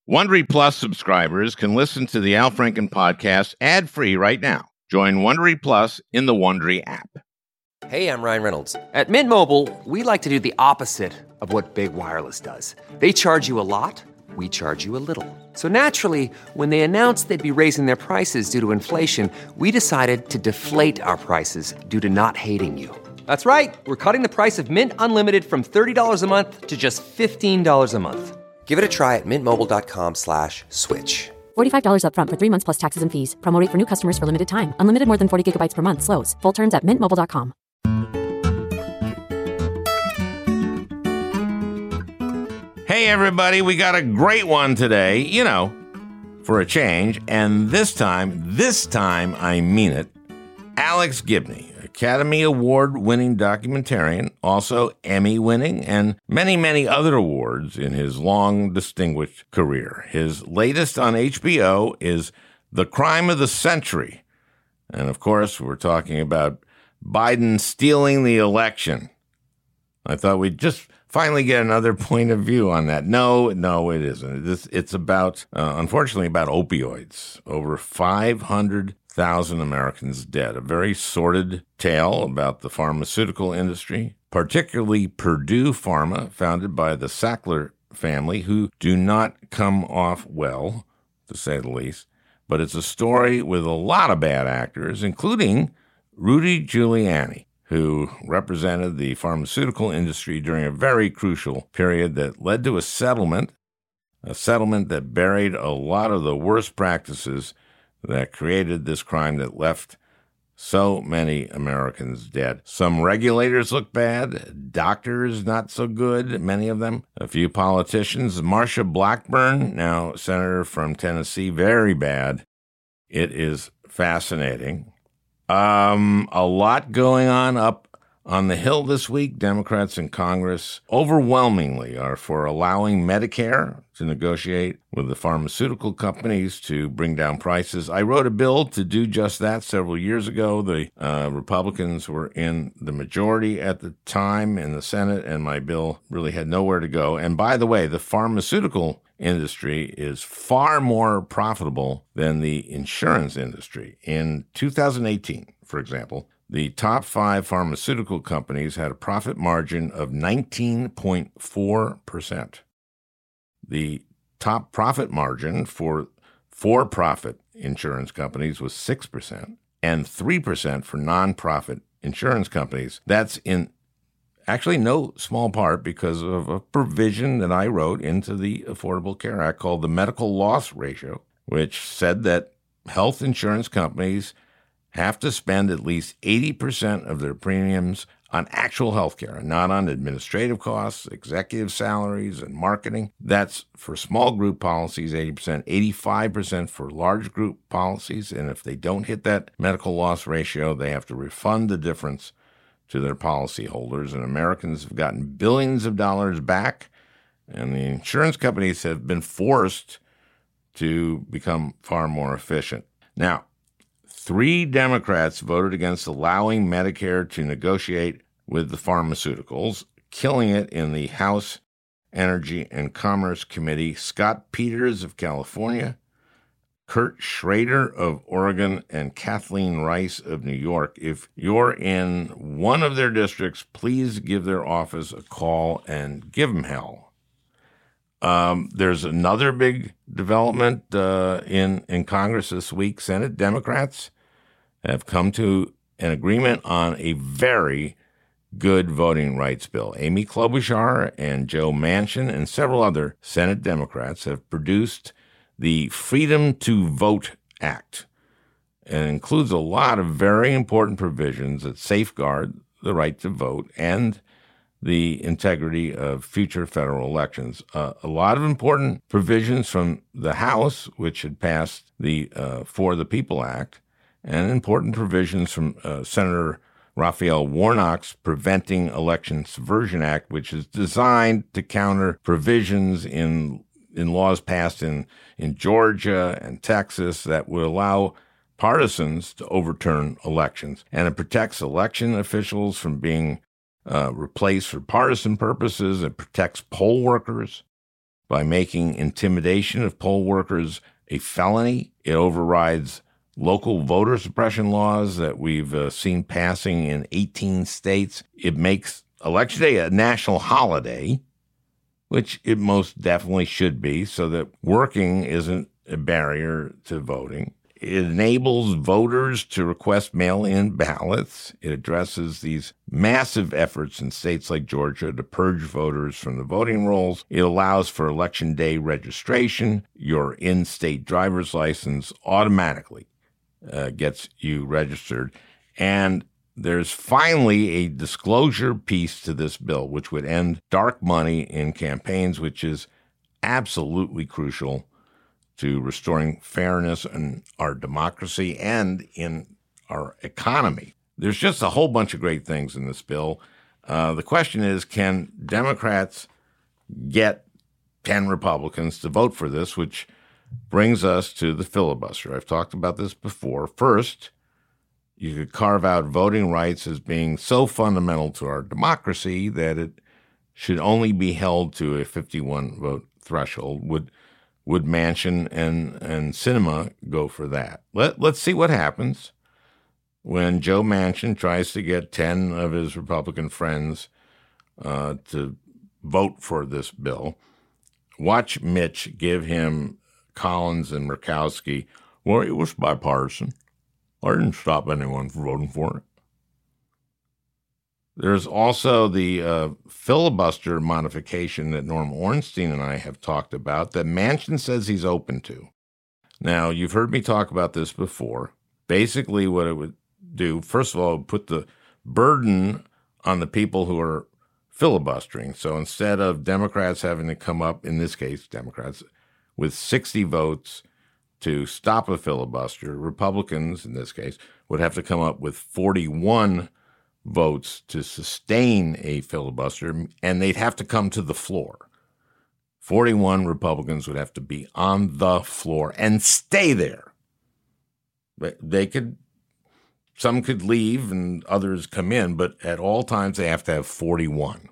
Wondery Plus subscribers can listen to the Al Franken podcast ad-free right now. Join Wondery Plus in the Wondery app. Hey, I'm Ryan Reynolds. At Mint Mobile, we like to do the opposite of what Big Wireless does. They charge you a lot, we charge you a little. So naturally, when they announced they'd be raising their prices due to inflation, we decided to deflate our prices due to not hating you. That's right. We're cutting the price of Mint Unlimited from $30 a month to just $15 a month. Give it a try at mintmobile.com/switch. $45 up front for 3 months plus taxes and fees. Promo rate for new customers for limited time. Unlimited more than 40 gigabytes per month. Slows full terms at mintmobile.com. Hey, everybody, we got a great one today, for a change. And this time, I mean it, Alex Gibney, Academy Award-winning documentarian, also Emmy-winning, and many, many other awards in his long, distinguished career. His latest on HBO is The Crime of the Century. And, of course, we're talking about Biden stealing the election. I thought we'd just finally get another point of view on that. No, it isn't. It's about, unfortunately, about opioids. Over 500,000 Americans dead. A very sordid tale about the pharmaceutical industry, particularly Purdue Pharma, founded by the Sackler family, who do not come off well, to say the least. But it's a story with a lot of bad actors, including Rudy Giuliani, who represented the pharmaceutical industry during a very crucial period that led to a settlement that buried a lot of the worst practices that created this crime that left so many Americans dead. Some regulators look bad, doctors not so good, many of them. A few politicians, Marsha Blackburn, now senator from Tennessee, very bad. It is fascinating. A lot going on up on the Hill this week. Democrats in Congress overwhelmingly are for allowing Medicare to negotiate with the pharmaceutical companies to bring down prices. I wrote a bill to do just that several years ago. The Republicans were in the majority at the time in the Senate, and my bill really had nowhere to go. And by the way, the pharmaceutical industry is far more profitable than the insurance industry. In 2018, for example, the top 5 pharmaceutical companies had a profit margin of 19.4%. The top profit margin for for-profit insurance companies was 6% and 3% for nonprofit insurance companies. That's in actually no small part because of a provision that I wrote into the Affordable Care Act called the medical loss ratio, which said that health insurance companies have to spend at least 80% of their premiums on actual health care, not on administrative costs, executive salaries, and marketing. That's for small group policies, 80%, 85% for large group policies. And if they don't hit that medical loss ratio, they have to refund the difference to their policyholders. And Americans have gotten billions of dollars back, and the insurance companies have been forced to become far more efficient. Now, 3 Democrats voted against allowing Medicare to negotiate with the pharmaceuticals, killing it in the House Energy and Commerce Committee. Scott Peters of California, Kurt Schrader of Oregon, and Kathleen Rice of New York. If you're in one of their districts, please give their office a call and give them hell. There's another big development in Congress this week. Senate Democrats have come to an agreement on a very good voting rights bill. Amy Klobuchar and Joe Manchin and several other Senate Democrats have produced the Freedom to Vote Act. And it includes a lot of very important provisions that safeguard the right to vote and the integrity of future federal elections. A lot of important provisions from the House, which had passed the For the People Act, and important provisions from Senator Raphael Warnock's Preventing Election Subversion Act, which is designed to counter provisions in laws passed in Georgia and Texas that would allow partisans to overturn elections. And it protects election officials from being replaced for partisan purposes. It protects poll workers. by making intimidation of poll workers a felony. It overrides local voter suppression laws that we've seen passing in 18 states. It makes Election Day a national holiday, which it most definitely should be, so that working isn't a barrier to voting. It enables voters to request mail-in ballots. It addresses these massive efforts in states like Georgia to purge voters from the voting rolls. It allows for Election Day registration. Your in-state driver's license automatically gets you registered. And there's finally a disclosure piece to this bill, which would end dark money in campaigns, which is absolutely crucial to restoring fairness in our democracy and in our economy. There's just a whole bunch of great things in this bill. The question is, can Democrats get 10 Republicans to vote for this, which brings us to the filibuster. I've talked about this before. First, you could carve out voting rights as being so fundamental to our democracy that it should only be held to a 51-vote threshold. Would Manchin and Sinema go for that? Let's see what happens when Joe Manchin tries to get 10 of his Republican friends to vote for this bill. Watch Mitch give him Collins and Murkowski. Well, it was bipartisan. I didn't stop anyone from voting for it. There's also the filibuster modification that Norm Ornstein and I have talked about that Manchin says he's open to. Now, you've heard me talk about this before. Basically, what it would do, first of all, put the burden on the people who are filibustering. So instead of Democrats having to come up, in this case, Democrats, with 60 votes to stop a filibuster, Republicans, in this case, would have to come up with 41 votes to sustain a filibuster, and they'd have to come to the floor. 41 Republicans would have to be on the floor and stay there. Some could leave and others come in, but at all times they have to have 41.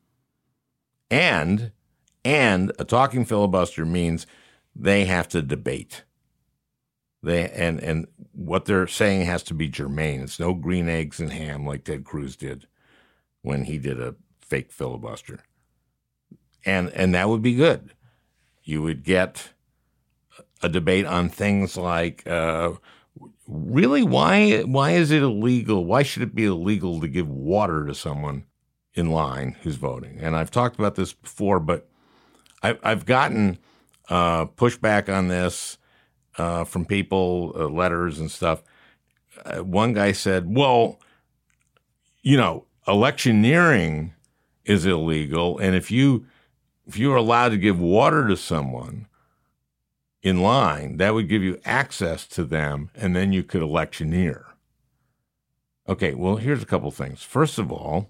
And a talking filibuster means they have to debate. And what they're saying has to be germane. It's no green eggs and ham like Ted Cruz did when he did a fake filibuster. And that would be good. You would get a debate on things like, really, why is it illegal? Why should it be illegal to give water to someone in line who's voting? And I've talked about this before, but I've gotten pushback on this from people, letters and stuff. One guy said, well, electioneering is illegal, and if you're allowed to give water to someone in line, that would give you access to them, and then you could electioneer. Okay, well, here's a couple things. First of all,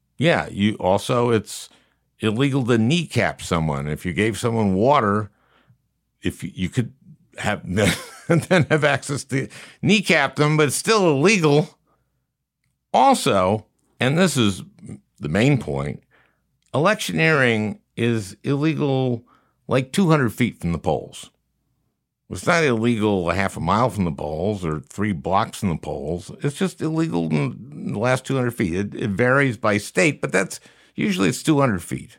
it's illegal to kneecap someone. If you gave someone water, if you could have then have access to kneecap them, but it's still illegal. Also, and this is the main point, electioneering is illegal like 200 feet from the polls. It's not illegal a half a mile from the polls or 3 blocks from the polls. It's just illegal in the last 200 feet. It varies by state, but usually it's 200 feet.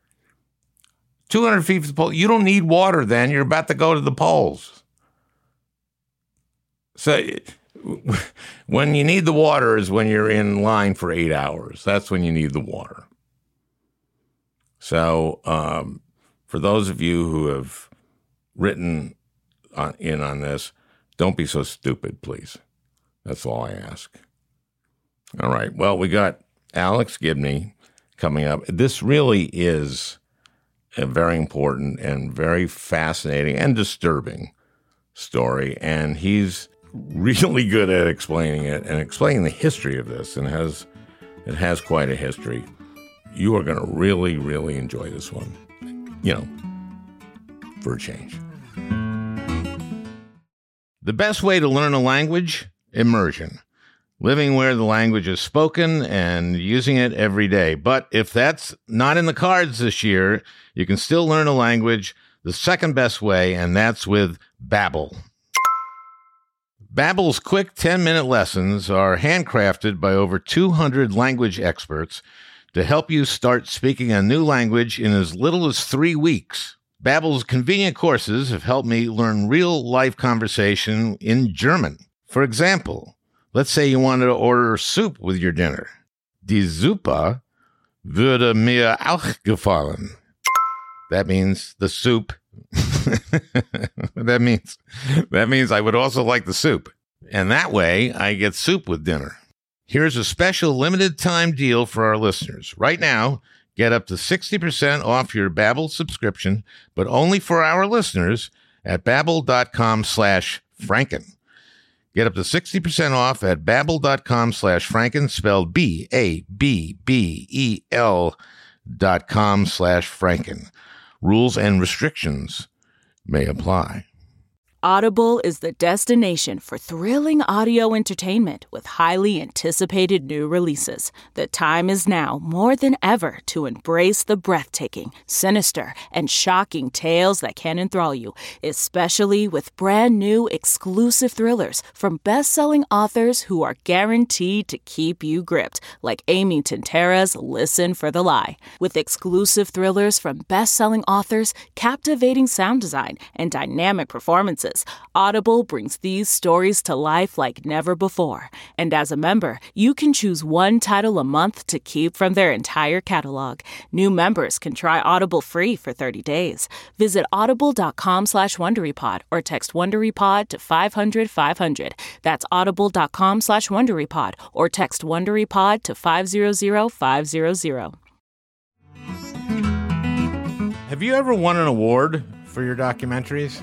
200 feet from the polls. You don't need water then. You're about to go to the polls. So when you need the water is when you're in line for 8 hours. That's when you need the water. So for those of you who have written in on this, don't be so stupid, please. That's all I ask. All right. Well, we got Alex Gibney coming up. This really is a very important and very fascinating and disturbing story, and he's really good at explaining it and explaining the history of this, and it has quite a history. You are going to really, really enjoy this one, for a change. The best way to learn a language? Immersion. living where the language is spoken and using it every day. But if that's not in the cards this year, you can still learn a language the second best way, and that's with Babbel. Babbel's quick 10-minute lessons are handcrafted by over 200 language experts to help you start speaking a new language in as little as 3 weeks. Babbel's convenient courses have helped me learn real-life conversation in German. For example, let's say you wanted to order soup with your dinner. Die Suppe würde mir auch gefallen. That means the soup. That means I would also like the soup. And that way, I get soup with dinner. Here's a special limited time deal for our listeners. Right now, get up to 60% off your Babbel subscription, but only for our listeners at babbel.com/Franken. Get up to 60% off at babbel.com/Franken, spelled BABBEL.com/Franken. Rules and restrictions may apply. Audible is the destination for thrilling audio entertainment with highly anticipated new releases. The time is now more than ever to embrace the breathtaking, sinister, and shocking tales that can enthrall you, especially with brand new exclusive thrillers from best-selling authors who are guaranteed to keep you gripped, like Amy Tintera's Listen for the Lie. With exclusive thrillers from best-selling authors, captivating sound design, and dynamic performances, Audible brings these stories to life like never before. And as a member, you can choose one title a month to keep from their entire catalog. New members can try Audible free for 30 days. Visit audible.com/WonderyPod or text WonderyPod to 500-500. That's audible.com/WonderyPod or text WonderyPod to 500-500. Have you ever won an award for your documentaries?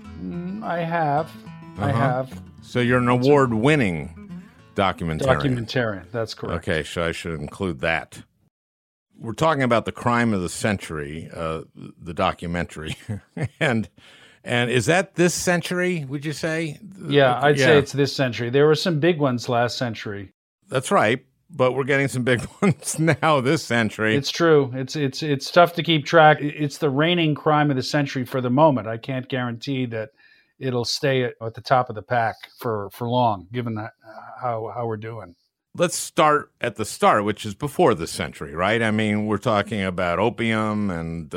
I have. I have. So you're an award-winning documentarian. Documentarian, that's correct. Okay, so I should include that. We're talking about the crime of the century, the documentary. and is that this century, would you say? Yeah, I'd say it's this century. There were some big ones last century. That's right, but we're getting some big ones now this century. It's true. It's tough to keep track. It's the reigning crime of the century for the moment. I can't guarantee that it'll stay at the top of the pack for long, given that, how we're doing. Let's start at the start, which is before the century, right? I mean, we're talking about opium and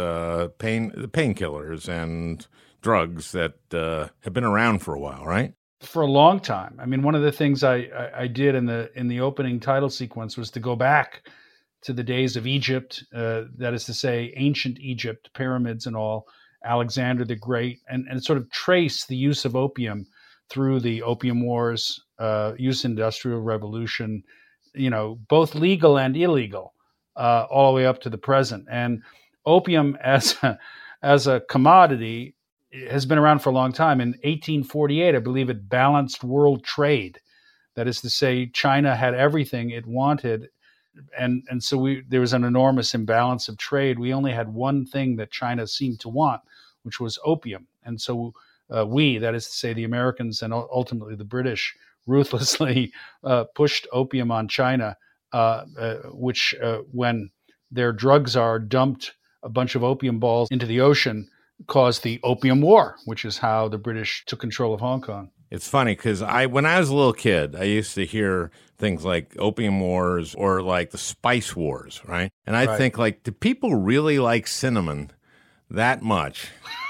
painkillers and drugs that have been around for a while, right? For a long time. I mean, one of the things I did in the opening title sequence was to go back to the days of Egypt, that is to say, ancient Egypt, pyramids and all, Alexander the Great, and sort of trace the use of opium through the Opium Wars, youth industrial revolution, both legal and illegal, all the way up to the present. And opium as a commodity has been around for a long time. In 1848, I believe it balanced world trade. That is to say, China had everything it wanted. And so there was an enormous imbalance of trade. We only had one thing that China seemed to want, which was opium. And so that is to say the Americans and ultimately the British, ruthlessly pushed opium on China, which when their drug czar dumped a bunch of opium balls into the ocean, caused the Opium War, which is how the British took control of Hong Kong. It's funny because when I was a little kid, I used to hear things like Opium Wars or like the Spice Wars, right? And I think like, do people really like cinnamon that much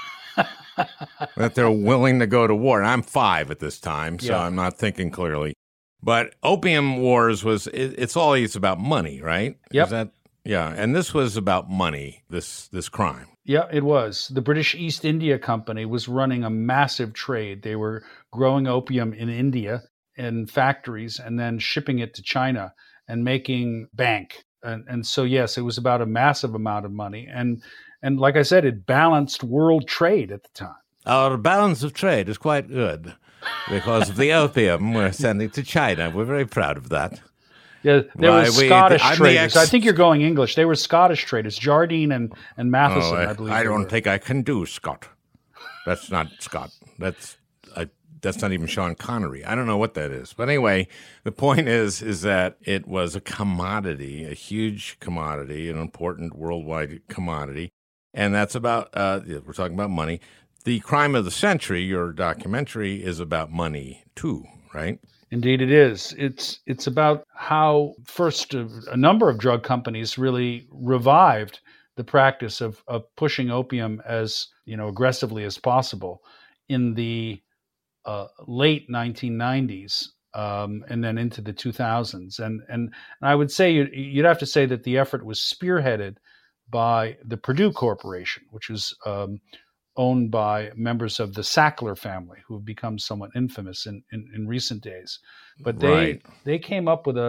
that they're willing to go to war? And I'm 5 at this time, so I'm not thinking clearly. But Opium Wars it's always about money, right? Yep. And this was about money, this crime. Yeah, it was. The British East India Company was running a massive trade. They were growing opium in India in factories and then shipping it to China and making bank. And so, yes, it was about a massive amount of money. And like I said, it balanced world trade at the time. Our balance of trade is quite good because of the opium we're sending to China. We're very proud of that. Yeah, there were Scottish traders. I think you're going English. They were Scottish traders, Jardine and Matheson, I believe. I don't think I can do Scott. That's not Scott. That's that's not even Sean Connery. I don't know what that is. But anyway, the point is that it was a commodity, a huge commodity, an important worldwide commodity. And that's about, we're talking about money. The Crime of the Century, your documentary, is about money too, right? Indeed it is. It's about how first a number of drug companies really revived the practice of pushing opium as aggressively as possible in the late 1990s and then into the 2000s. And I would say you'd have to say that the effort was spearheaded by the Purdue Corporation, which was owned by members of the Sackler family, who have become somewhat infamous in recent days. But they came up with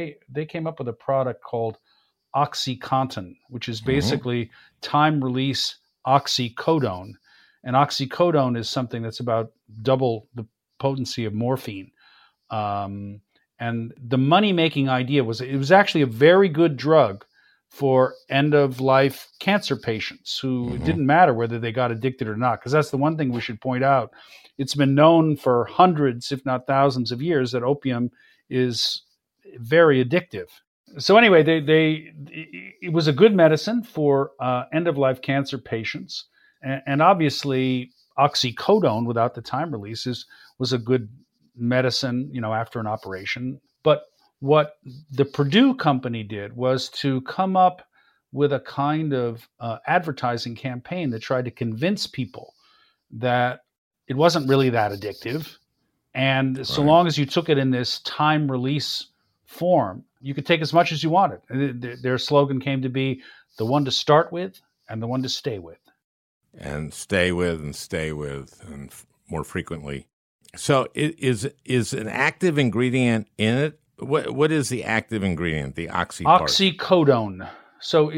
a product called OxyContin, which is basically time-release oxycodone. And oxycodone is something that's about double the potency of morphine. And the money-making idea was it was actually a very good drug for end-of-life cancer patients who it didn't matter whether they got addicted or not, because that's the one thing we should point out. It's been known for hundreds, if not thousands of years that opium is very addictive. So anyway, it was a good medicine for end-of-life cancer patients. And obviously, oxycodone, without the time releases, was a good medicine, after an operation. But what the Purdue company did was to come up with a kind of advertising campaign that tried to convince people that it wasn't really that addictive. And so long as you took it in this time release form, you could take as much as you wanted. Their slogan came to be the one to start with and the one to stay with. And stay with and more frequently. So is an active ingredient in it? What is the active ingredient, the oxy part? Oxycodone. So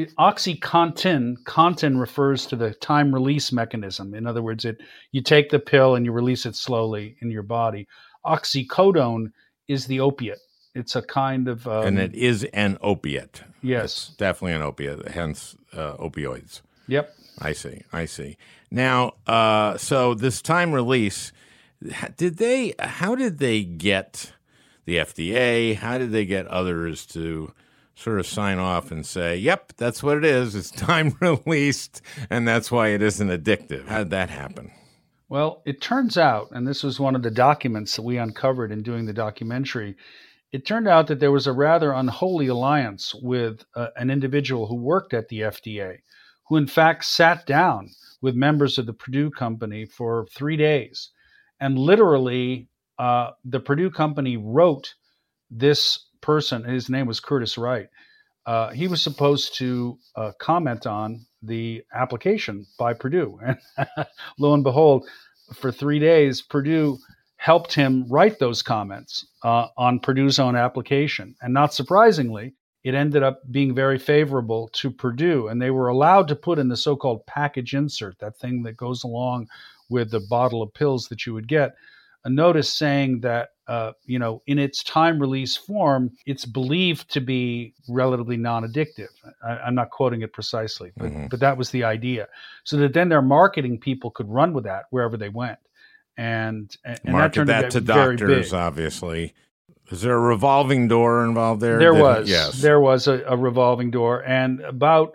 OxyContin refers to the time release mechanism. In other words, you take the pill and you release it slowly in your body. Oxycodone is the opiate. It's a kind of... and it is an opiate. Yes. It's definitely an opiate, hence opioids. Yep. I see. Now, so this time release, how did they get the FDA? How did they get others to sort of sign off and say, yep, that's what it is. It's time released, and that's why it isn't addictive? How did that happen? Well, it turns out, and this was one of the documents that we uncovered in doing the documentary, it turned out that there was a rather unholy alliance with an individual who worked at the FDA, who in fact sat down with members of the Purdue company for 3 days. And literally, the Purdue company wrote this person, his name was Curtis Wright. He was supposed to comment on the application by Purdue. And lo and behold, for 3 days, Purdue helped him write those comments on Purdue's own application. And not surprisingly, it ended up being very favorable to Purdue. And they were allowed to put in the so-called package insert, that thing that goes along with the bottle of pills that you would get, a notice saying that, in its time release form, it's believed to be relatively non-addictive. I'm not quoting it precisely, but that was the idea. So that then their marketing people could run with that wherever they went. And that turned out to doctors, obviously. Is there a revolving door involved there? There was. Yes. There was a revolving door. And about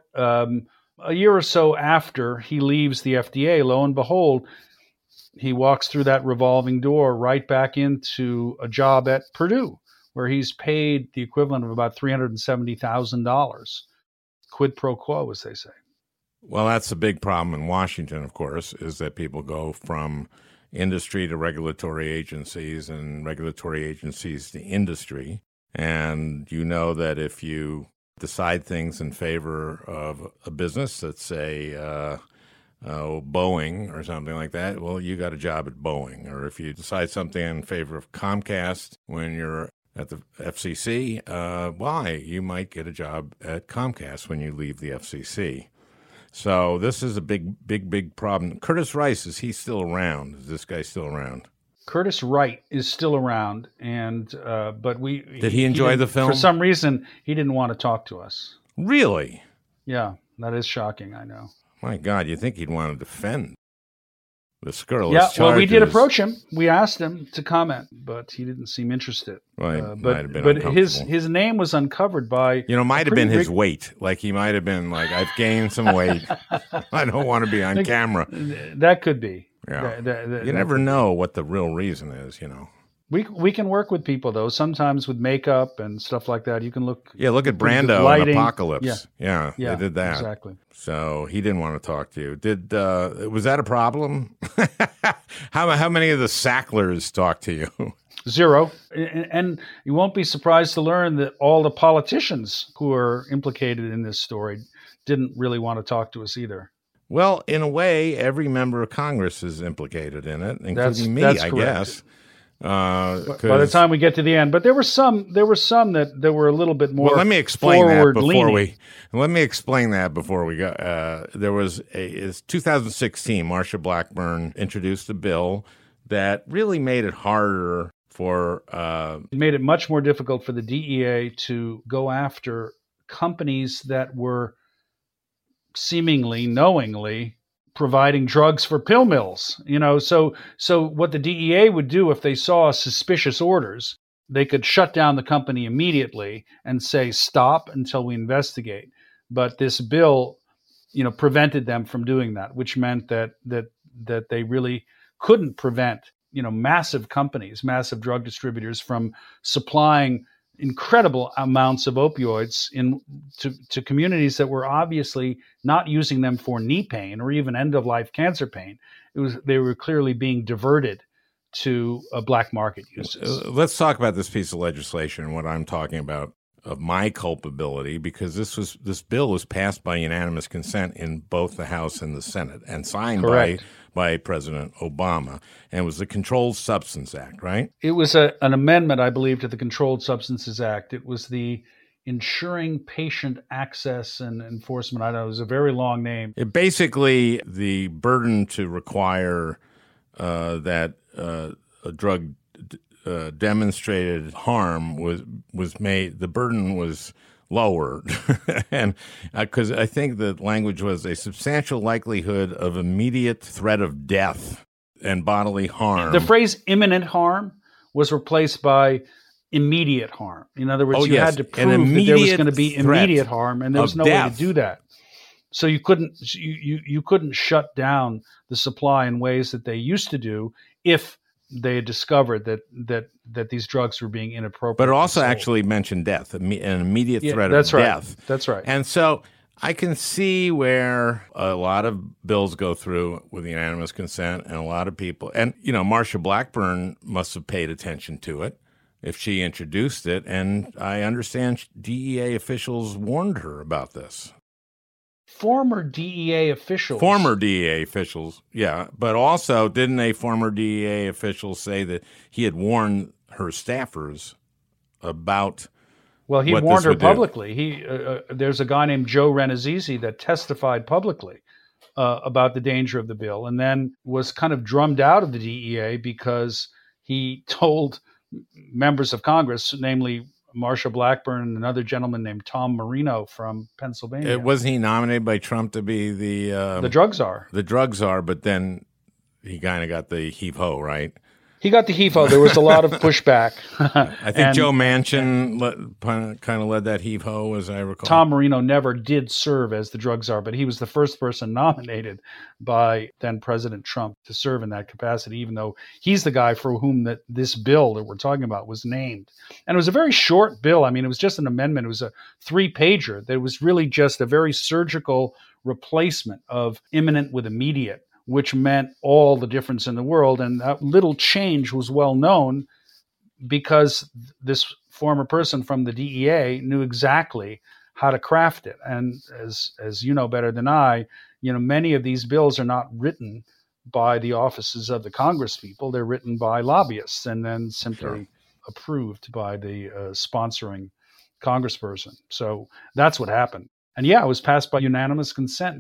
a year or so after he leaves the FDA, lo and behold, he walks through that revolving door right back into a job at Purdue, where he's paid the equivalent of about $370,000. Quid pro quo, as they say. Well, that's a big problem in Washington, of course, is that people go from industry to regulatory agencies and regulatory agencies to industry. And you know that if you decide things in favor of a business, let's say Boeing or something like that, well, you got a job at Boeing. Or if you decide something in favor of Comcast when you're at the FCC, you might get a job at Comcast when you leave the FCC. So this is a big problem. Curtis Rice, is he still around? Is this guy still around? Curtis Wright is still around, and but did he enjoy the film? For some reason, he didn't want to talk to us. Really? Yeah, that is shocking. I know. My God, you think he'd want to defend the scurrilous Yeah, charges. well, we did approach him. We asked him to comment, but he didn't seem interested. Right, might have been but uncomfortable. his name was uncovered by might have been his weight. Like he might have been like, I've gained some weight. I don't want to be on camera. That could be. Yeah. That You never know what the real reason is. We can work with people though. Sometimes with makeup and stuff like that, you can look. Yeah, look at pretty good Brando in lighting. Apocalypse. Yeah, they did that. Exactly. So he didn't want to talk to you. Was that a problem? How many of the Sacklers talked to you? Zero. And you won't be surprised to learn that all the politicians who are implicated in this story didn't really want to talk to us either. Well, in a way, every member of Congress is implicated in it, including me, that's I correct. guess. By the time we get to the end, but there were some that were a little bit more. Well, let me explain that before we go. There was it's 2016. Marsha Blackburn introduced a bill that really made it harder for. It made it much more difficult for the DEA to go after companies that were seemingly knowingly providing drugs for pill mills. So what the DEA would do if they saw suspicious orders, they could shut down the company immediately and say stop until we investigate. But this bill, prevented them from doing that, which meant that they really couldn't prevent, massive companies, massive drug distributors from supplying incredible amounts of opioids to communities that were obviously not using them for knee pain or even end-of-life cancer pain. They were clearly being diverted to black market uses. Let's talk about this piece of legislation and what I'm talking about of my culpability, because this bill was passed by unanimous consent in both the House and the Senate and signed by President Obama, and it was the Controlled Substance Act, right? It was an amendment, I believe, to the Controlled Substances Act. It was the Ensuring Patient Access and Enforcement. I know it was a very long name. It basically, the burden to require that a drug demonstrated harm was made. The burden was lowered, and because I think the language was a substantial likelihood of immediate threat of death and bodily harm. The phrase imminent harm was replaced by immediate harm. In other words, you had to prove that there was going to be immediate harm, and there was no way to do that. So you couldn't shut down the supply in ways that they used to do if they had discovered that these drugs were being inappropriate. But it also actually mentioned death, an immediate threat of death. That's right. And so I can see where a lot of bills go through with unanimous consent, and a lot of people, and Marsha Blackburn must have paid attention to it if she introduced it, and I understand DEA officials warned her about this. Former DEA officials, yeah. But also, didn't a former DEA official say that he had warned her staffers about Well, he warned her publicly. There's a guy named Joe Renazizi that testified publicly about the danger of the bill and then was kind of drummed out of the DEA because he told members of Congress, namely Marsha Blackburn and another gentleman named Tom Marino from Pennsylvania. Wasn't he nominated by Trump to be the drug czar? The drug czar, but then he kind of got the heave-ho, right? He got the heave-ho. There was a lot of pushback. I think Joe Manchin kind of led that heave-ho, as I recall. Tom Marino never did serve as the drug czar, but he was the first person nominated by then-President Trump to serve in that capacity, even though he's the guy for whom this bill that we're talking about was named. And it was a very short bill. I mean, it was just an amendment. It was a 3-pager. That was really just a very surgical replacement of imminent with immediate, which meant all the difference in the world. And that little change was well known because this former person from the DEA knew exactly how to craft it. And as you know better than I, many of these bills are not written by the offices of the Congress people. They're written by lobbyists and then simply approved by the sponsoring congressperson. So that's what happened. And yeah, it was passed by unanimous consent.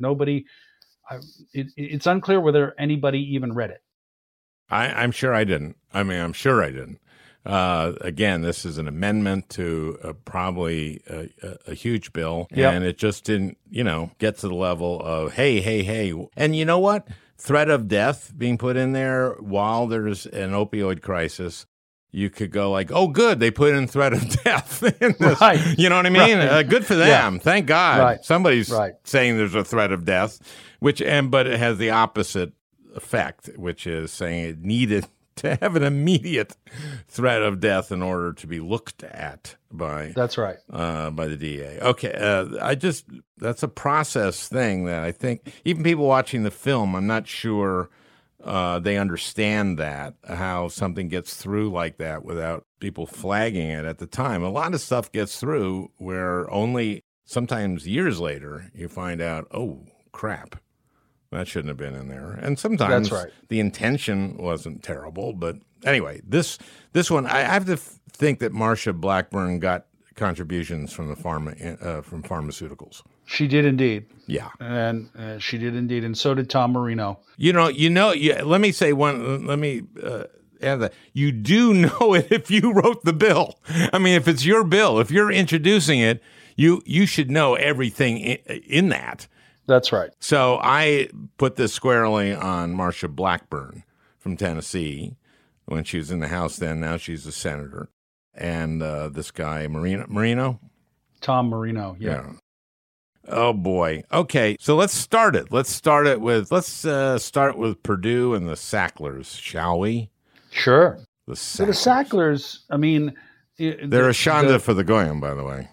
It's unclear whether anybody even read it. I'm sure I didn't. I'm sure I didn't. Again, this is an amendment to probably a huge bill, and it just didn't, get to the level of, hey. And you know what? threat of death being put in there while there's an opioid crisis, you could go like, oh, good, they put in threat of death in this. Right. You know what I mean? Right. Good for them. Yeah. Thank God. Right. Somebody's Right. saying there's a threat of death, but it has the opposite effect, which is saying it needed to have an immediate threat of death in order to be looked at by That's right. by the DA. Okay, that's a process thing that I think even people watching the film, I'm not sure they understand that, how something gets through like that without people flagging it at the time. A lot of stuff gets through where only sometimes years later you find out, oh, crap, that shouldn't have been in there. And sometimes That's right. the intention wasn't terrible. But anyway, this one, I have to think that Marsha Blackburn got contributions from the from pharmaceuticals. She did indeed. Yeah. And she did indeed. And so did Tom Marino. Let me say one, let me add that. You do know it if you wrote the bill. I mean, if it's your bill, if you're introducing it, you should know everything in that. That's right. So I put this squarely on Marsha Blackburn from Tennessee when she was in the House then. Now she's a senator. And this guy, Marino? Tom Marino, yeah. Oh, boy. Okay, so let's start it. Let's start with Purdue and the Sacklers, shall we? Sure. The Sacklers, I mean... They're a Shonda for the Goyim, by the way.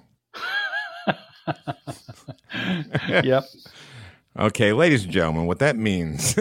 Yep. Okay, ladies and gentlemen, what that means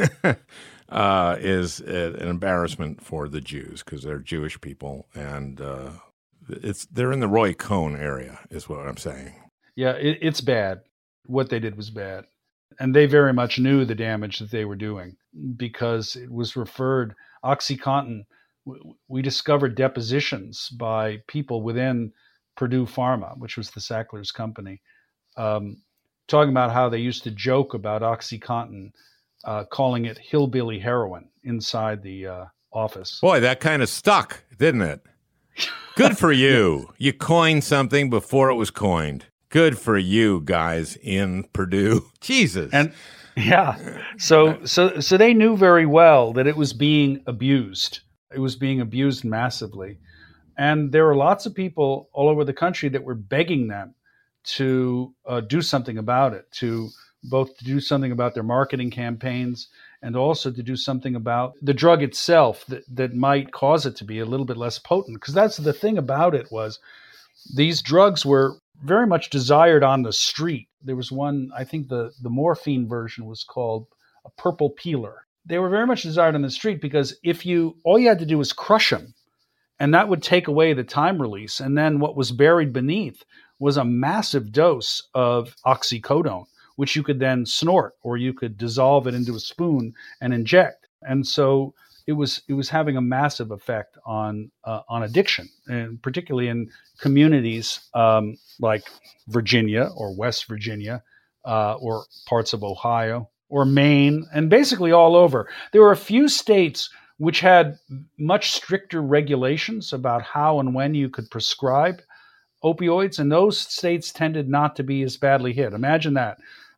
is an embarrassment for the Jews because they're Jewish people, and they're in the Roy Cohn area, is what I'm saying. Yeah, it's bad. What they did was bad, and they very much knew the damage that they were doing because it was referred. OxyContin. We discovered depositions by people within Purdue Pharma, which was the Sacklers company. Talking about how they used to joke about OxyContin, calling it hillbilly heroin inside the office. Boy, that kind of stuck, didn't it? Good for you. You coined something before it was coined. Good for you guys in Purdue. Jesus. And yeah, so they knew very well that it was being abused. It was being abused massively. And there were lots of people all over the country that were begging them to do something about it, to do something about their marketing campaigns and also to do something about the drug itself that might cause it to be a little bit less potent. Because that's the thing about it was these drugs were very much desired on the street. There was one, I think the morphine version was called a purple peeler. They were very much desired on the street because all you had to do was crush them, and that would take away the time release. And then what was buried beneath was a massive dose of oxycodone, which you could then snort, or you could dissolve it into a spoon and inject. And so it was having a massive effect on addiction, and particularly in communities like Virginia or West Virginia or parts of Ohio or Maine, and basically all over. There were a few states which had much stricter regulations about how and when you could prescribe opioids, and those states tended not to be as badly hit. Imagine that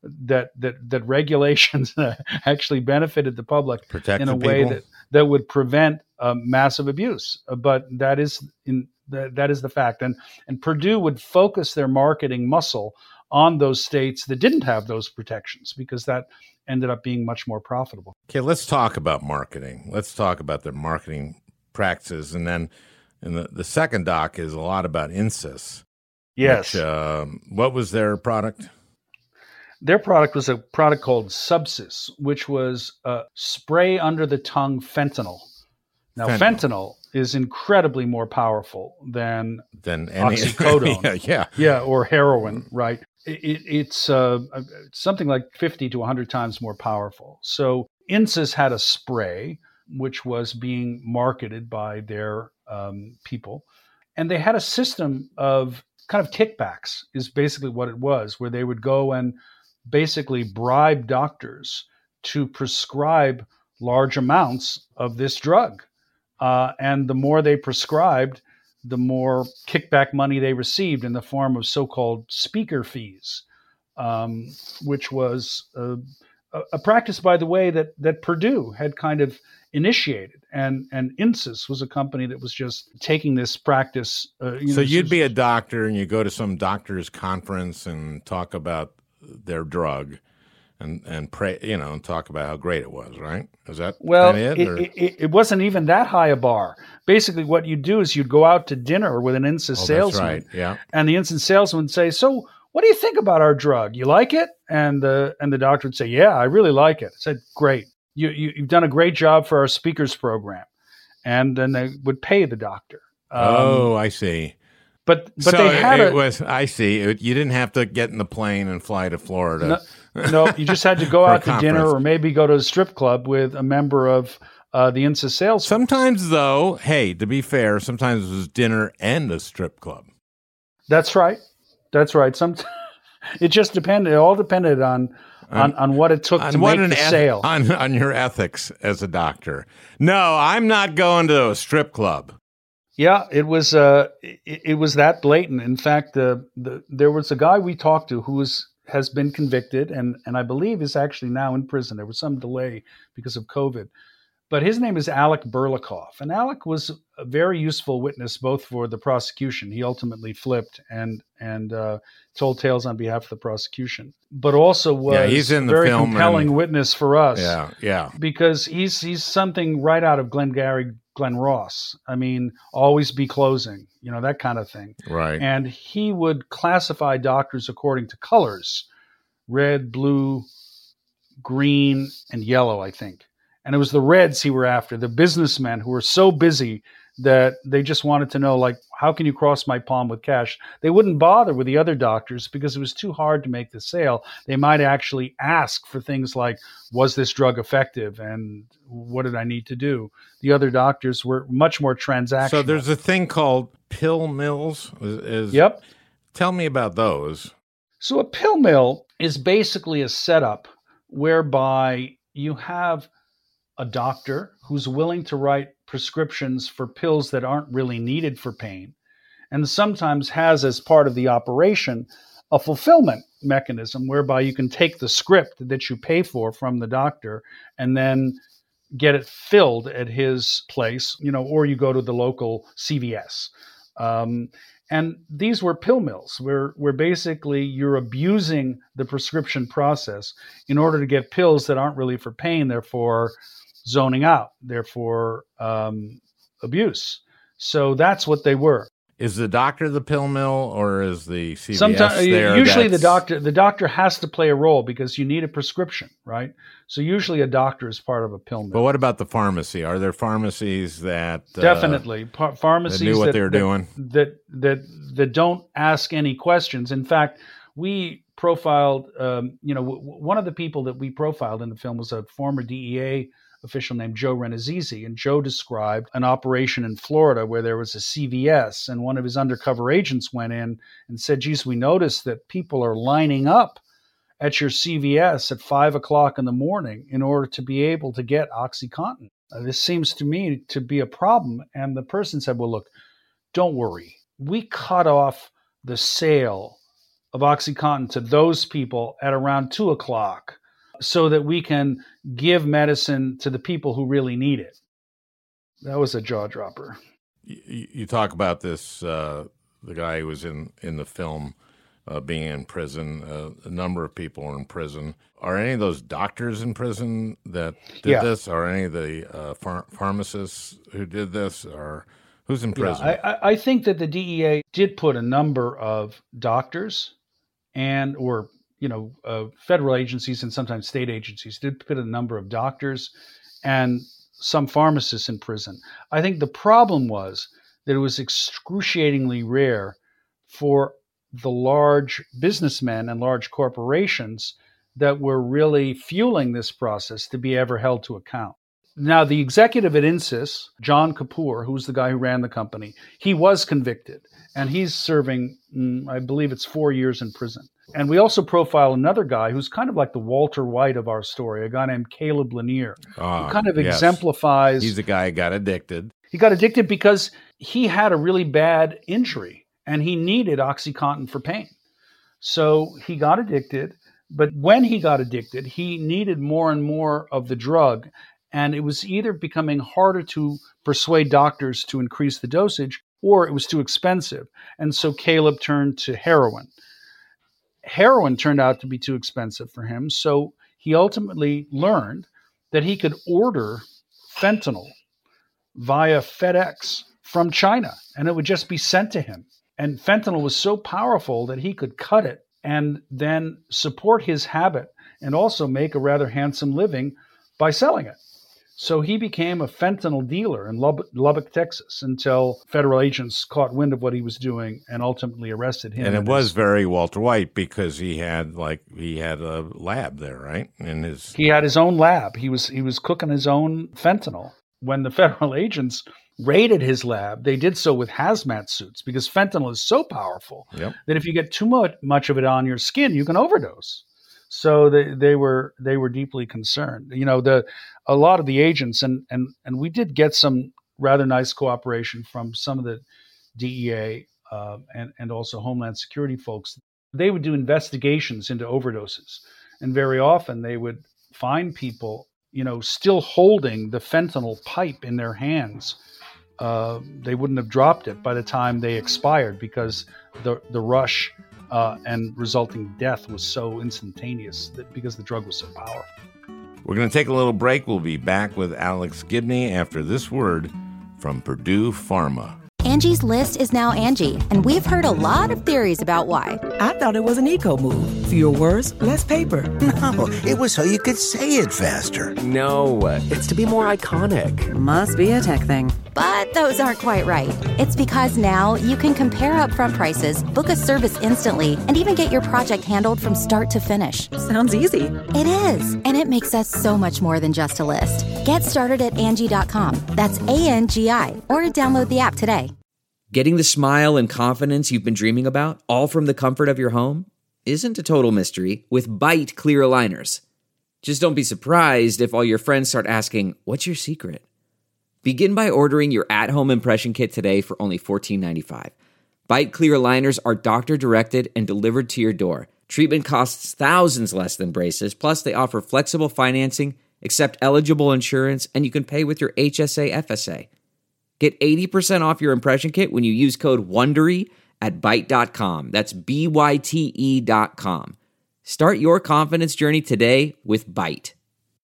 regulations actually benefited the public in a way that would prevent massive abuse. But that is the fact. And Purdue would focus their marketing muscle on those states that didn't have those protections because that ended up being much more profitable. Okay, let's talk about marketing. Let's talk about their marketing practices. And then the second doc is a lot about Insys. Yes. Which, what was their product? Their product was a product called Subsys, which was spray under the tongue fentanyl. Now, fentanyl is incredibly more powerful than any oxycodone. Yeah, or heroin, right? It's something like 50 to 100 times more powerful. So Insys had a spray, which was being marketed by their people. And they had a system of kind of kickbacks is basically what it was, where they would go and basically bribe doctors to prescribe large amounts of this drug. And the more they prescribed, the more kickback money they received in the form of so-called speaker fees, which was a practice, by the way, that Purdue had kind of initiated, and Insys was a company that was just taking this practice. So you'd be a doctor and you go to some doctor's conference and talk about their drug, and pray, and talk about how great it was, right? Is that it wasn't even that high a bar. Basically, what you'd do is you'd go out to dinner with an Insys salesman, right. Yeah, and the Insys salesman would say, "So, what do you think about our drug? You like it?" And the doctor would say, "Yeah, I really like it." I said, "Great. You've done a great job for our speakers program," and then they would pay the doctor. I see. But so they had I see. You didn't have to get in the plane and fly to Florida. No, you just had to go out to dinner or maybe go to a strip club with a member of the Insys sales. Sometimes, though, hey, to be fair, sometimes it was dinner and a strip club. That's right. It just depended. It all depended on what it took to make the sale. On your ethics as a doctor. No, I'm not going to a strip club. Yeah, it was that blatant. In fact, there was a guy we talked to who has been convicted and I believe is actually now in prison. There was some delay because of COVID. But his name is Alec Berlikoff. And Alec was a very useful witness both for the prosecution. He ultimately flipped and told tales on behalf of the prosecution. But also was he's in the very film compelling witness for us. Yeah. Because he's something right out of Glenn Ross. I mean, always be closing, that kind of thing. Right. And he would classify doctors according to colors: red, blue, green, and yellow, I think. And it was the reds he were after, the businessmen who were so busy that they just wanted to know, like, how can you cross my palm with cash? They wouldn't bother with the other doctors because it was too hard to make the sale. They might actually ask for things like, was this drug effective? And what did I need to do? The other doctors were much more transactional. So there's a thing called pill mills. Yep. Tell me about those. So a pill mill is basically a setup whereby you have a doctor who's willing to write prescriptions for pills that aren't really needed for pain, and sometimes has as part of the operation a fulfillment mechanism whereby you can take the script that you pay for from the doctor and then get it filled at his place, or you go to the local CVS. And these were pill mills where basically you're abusing the prescription process in order to get pills that aren't really for pain, therefore zoning out, therefore abuse. So that's what they were. Is the doctor the pill mill, or is the CVS there? Usually the doctor has to play a role because you need a prescription, right? So usually a doctor is part of a pill mill. But what about the pharmacy? Are there pharmacies that definitely pharmacies that knew what they were doing? That don't ask any questions. In fact, we profiled. One of the people that we profiled in the film was a former DEA official named Joe Renazizi, and Joe described an operation in Florida where there was a CVS, and one of his undercover agents went in and said, "Geez, we noticed that people are lining up at your CVS at 5:00 in the morning in order to be able to get OxyContin. This seems to me to be a problem." And the person said, "Well, look, don't worry. We cut off the sale of OxyContin to those people at around 2:00. So that we can give medicine to the people who really need it." That was a jaw dropper. You talk about this, the guy who was in the film being in prison. A number of people are in prison. Are any of those doctors in prison that did this? Are any of the pharmacists who did this? Or who's in prison? I think that the DEA did put a number of doctors or federal agencies and sometimes state agencies did put a number of doctors and some pharmacists in prison. I think the problem was that it was excruciatingly rare for the large businessmen and large corporations that were really fueling this process to be ever held to account. Now, the executive at Insys, John Kapoor, who was the guy who ran the company, he was convicted, and he's serving, I believe it's 4 years in prison. And we also profile another guy who's kind of like the Walter White of our story, a guy named Caleb Lanier, who kind of exemplifies. He's the guy who got addicted. He got addicted because he had a really bad injury and he needed OxyContin for pain. So he got addicted, But when he got addicted, he needed more and more of the drug. And it was either becoming harder to persuade doctors to increase the dosage, or it was too expensive. And so Caleb turned to heroin. Heroin turned out to be too expensive for him. So he ultimately learned that he could order fentanyl via FedEx from China, and it would just be sent to him. And fentanyl was so powerful that he could cut it and then support his habit and also make a rather handsome living by selling it. So he became a fentanyl dealer in Lubbock, Texas, until federal agents caught wind of what he was doing and ultimately arrested him. And it was very Walter White because he had a lab there, right? He had his own lab. He was cooking his own fentanyl. When the federal agents raided his lab, they did so with hazmat suits because fentanyl is so powerful that if you get too much of it on your skin, you can overdose. So they were deeply concerned. You know, a lot of the agents and we did get some rather nice cooperation from some of the DEA and also Homeland Security folks. They would do investigations into overdoses, and very often they would find people, you know, still holding the fentanyl pipe in their hands. They wouldn't have dropped it by the time they expired because the rush and resulting death was so instantaneous because the drug was so powerful. We're going to take a little break. We'll be back with Alex Gibney after this word from Purdue Pharma. Angie's List is now Angie, and we've heard a lot of theories about why. I thought it was an eco move. Fewer words, less paper. No, it was so you could say it faster. No, it's to be more iconic. Must be a tech thing. But those aren't quite right. It's because now you can compare upfront prices, book a service instantly, and even get your project handled from start to finish. Sounds easy. It is, and it makes us so much more than just a list. Get started at Angie.com. That's ANGI, or download the app today. Getting the smile and confidence you've been dreaming about, all from the comfort of your home, isn't a total mystery with Byte clear aligners. Just don't be surprised if all your friends start asking, "What's your secret?" Begin by ordering your at-home impression kit today for only $14.95. Byte clear aligners are doctor-directed and delivered to your door. Treatment costs thousands less than braces, plus they offer flexible financing, accept eligible insurance, and you can pay with your HSA FSA. Get 80% off your impression kit when you use code WONDERY at Byte.com. That's BYTE.com. Start your confidence journey today with Byte.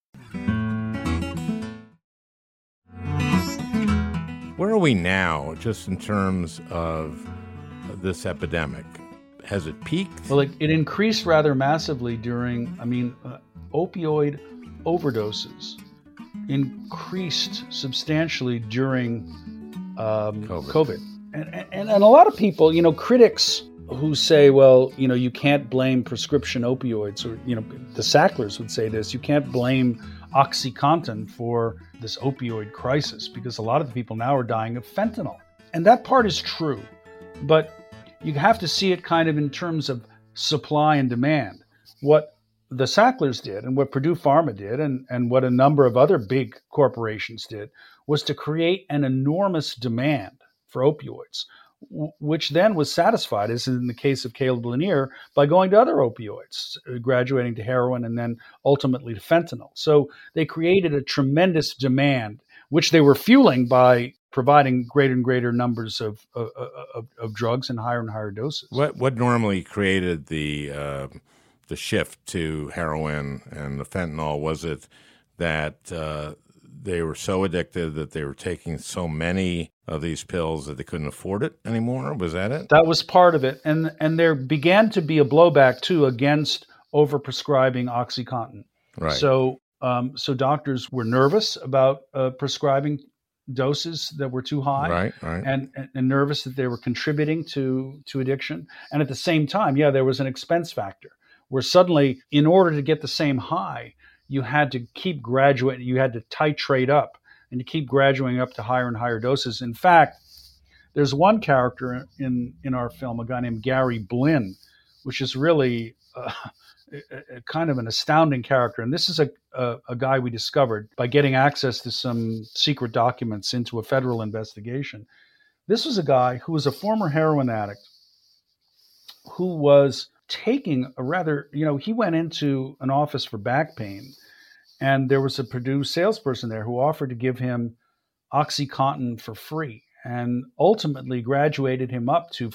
Where are we now, just in terms of this epidemic? Has it peaked? Well, it increased rather massively during, opioid overdoses increased substantially during COVID. And a lot of people, you know, critics who say, well, you know, you can't blame prescription opioids, or, you know, the Sacklers would say this, you can't blame OxyContin for this opioid crisis because a lot of the people now are dying of fentanyl. And that part is true, but you have to see it kind of in terms of supply and demand. What the Sacklers did and what Purdue Pharma did and what a number of other big corporations did was to create an enormous demand for opioids, which then was satisfied, as in the case of Caleb Lanier, by going to other opioids, graduating to heroin and then ultimately to fentanyl. So they created a tremendous demand, which they were fueling by providing greater and greater numbers of drugs and higher doses. What normally created the shift to heroin and the fentanyl? Was it that they were so addicted that they were taking so many of these pills that they couldn't afford it anymore? Was that it? That was part of it. And there began to be a blowback, too, against overprescribing OxyContin. Right. So doctors were nervous about prescribing doses that were too high, right. And nervous that they were contributing to addiction. And at the same time, there was an expense factor where suddenly, in order to get the same high, you had to keep graduating, you had to titrate up and to keep graduating up to higher and higher doses. In fact, there's one character in our film, a guy named Gary Blinn, which is really a kind of an astounding character. And this is a guy we discovered by getting access to some secret documents into a federal investigation. This was a guy who was a former heroin addict who was taking a rather, he went into an office for back pain, and there was a Purdue salesperson there who offered to give him OxyContin for free, and ultimately graduated him up to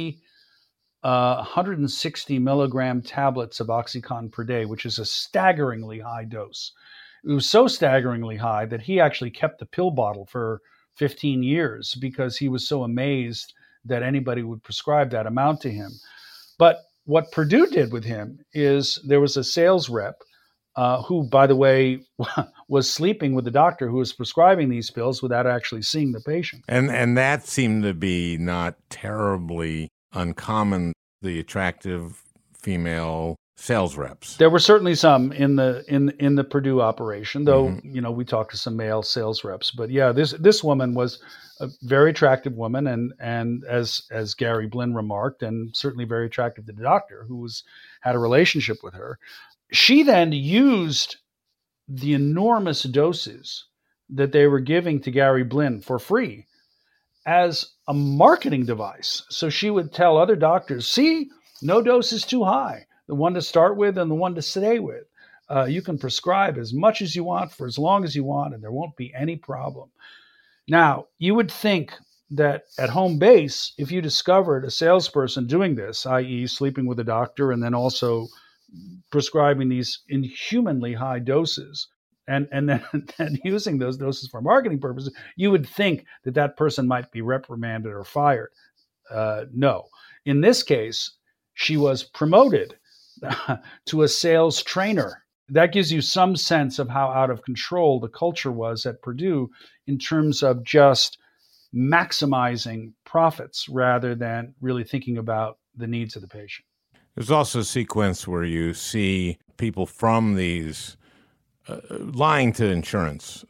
160 milligram tablets of OxyContin per day, which is a staggeringly high dose. It was so staggeringly high that he actually kept the pill bottle for 15 years because he was so amazed that anybody would prescribe that amount to him. But what Purdue did with him is there was a sales rep who, by the way, was sleeping with the doctor who was prescribing these pills without actually seeing the patient. And that seemed to be not terribly uncommon, the attractive female sales reps. There were certainly some in the Purdue operation, though, we talked to some male sales reps. But yeah, this woman was a very attractive woman, and as Gary Blinn remarked, and certainly very attractive to the doctor who had a relationship with her. She then used the enormous doses that they were giving to Gary Blinn for free as a marketing device. So she would tell other doctors, see, no dose is too high. The one to start with and the one to stay with. You can prescribe as much as you want for as long as you want, and there won't be any problem. Now, you would think that at home base, if you discovered a salesperson doing this, i.e. sleeping with a doctor and then also prescribing these inhumanly high doses, and then using those doses for marketing purposes, you would think that person might be reprimanded or fired. No. In this case, she was promoted to a sales trainer. That gives you some sense of how out of control the culture was at Purdue in terms of just maximizing profits rather than really thinking about the needs of the patient. There's also a sequence where you see people from these lying to the insurance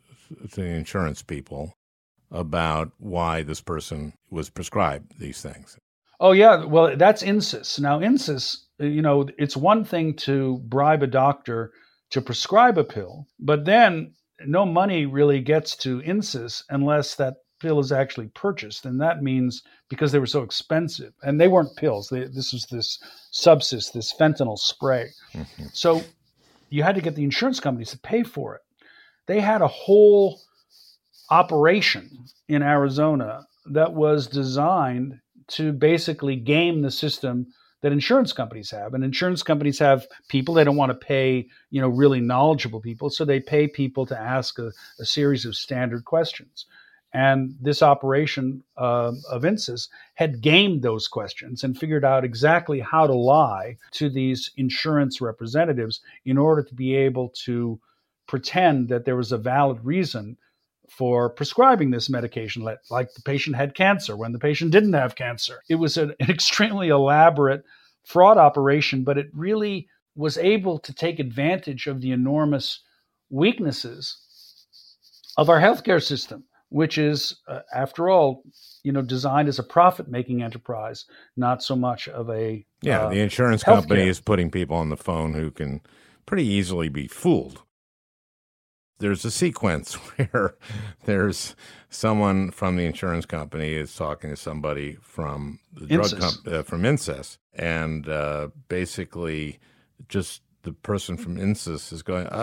people about why this person was prescribed these things. Oh, yeah. Well, that's INSYS. Now, INSYS, it's one thing to bribe a doctor to prescribe a pill, but then no money really gets to INSYS unless that pill is actually purchased. And that means because they were so expensive, and they weren't pills. This was this Subsys, this fentanyl spray. Mm-hmm. So you had to get the insurance companies to pay for it. They had a whole operation in Arizona that was designed to basically game the system that insurance companies have. And insurance companies have people they don't want to pay, really knowledgeable people. So they pay people to ask a series of standard questions. And this operation of INSYS had gamed those questions and figured out exactly how to lie to these insurance representatives in order to be able to pretend that there was a valid reason for prescribing this medication, like the patient had cancer when the patient didn't have cancer. It was an extremely elaborate fraud operation, but it really was able to take advantage of the enormous weaknesses of our healthcare system, which is, after all, designed as a profit-making enterprise, not so much of a the insurance company is putting people on the phone who can pretty easily be fooled. There's a sequence where there's someone from the insurance company is talking to somebody from the drug company, from INSYS, and basically just the person from INSYS is going,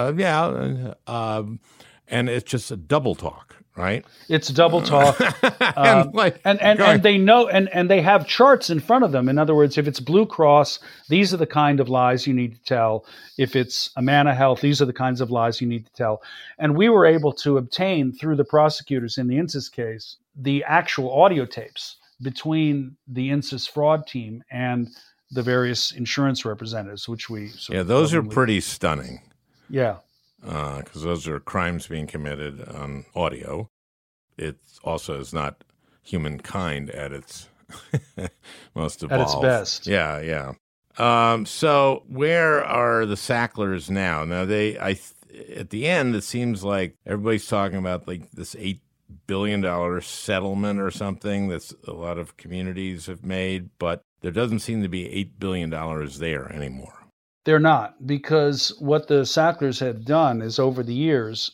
and it's just a double talk. Right? It's double talk. And they know, and they have charts in front of them. In other words, if it's Blue Cross, these are the kind of lies you need to tell. If it's Amana Health, these are the kinds of lies you need to tell. And we were able to obtain, through the prosecutors in the INSYS case, the actual audio tapes between the INSYS fraud team and the various insurance representatives, which we... those are pretty stunning. Yeah. Because those are crimes being committed on audio. It also is not humankind at its most evolved. At its best. Yeah. So where are the Sacklers now? Now at the end, it seems like everybody's talking about like this $8 billion settlement or something that a lot of communities have made, but there doesn't seem to be $8 billion there anymore. They're not, because what the Sacklers had done is over the years,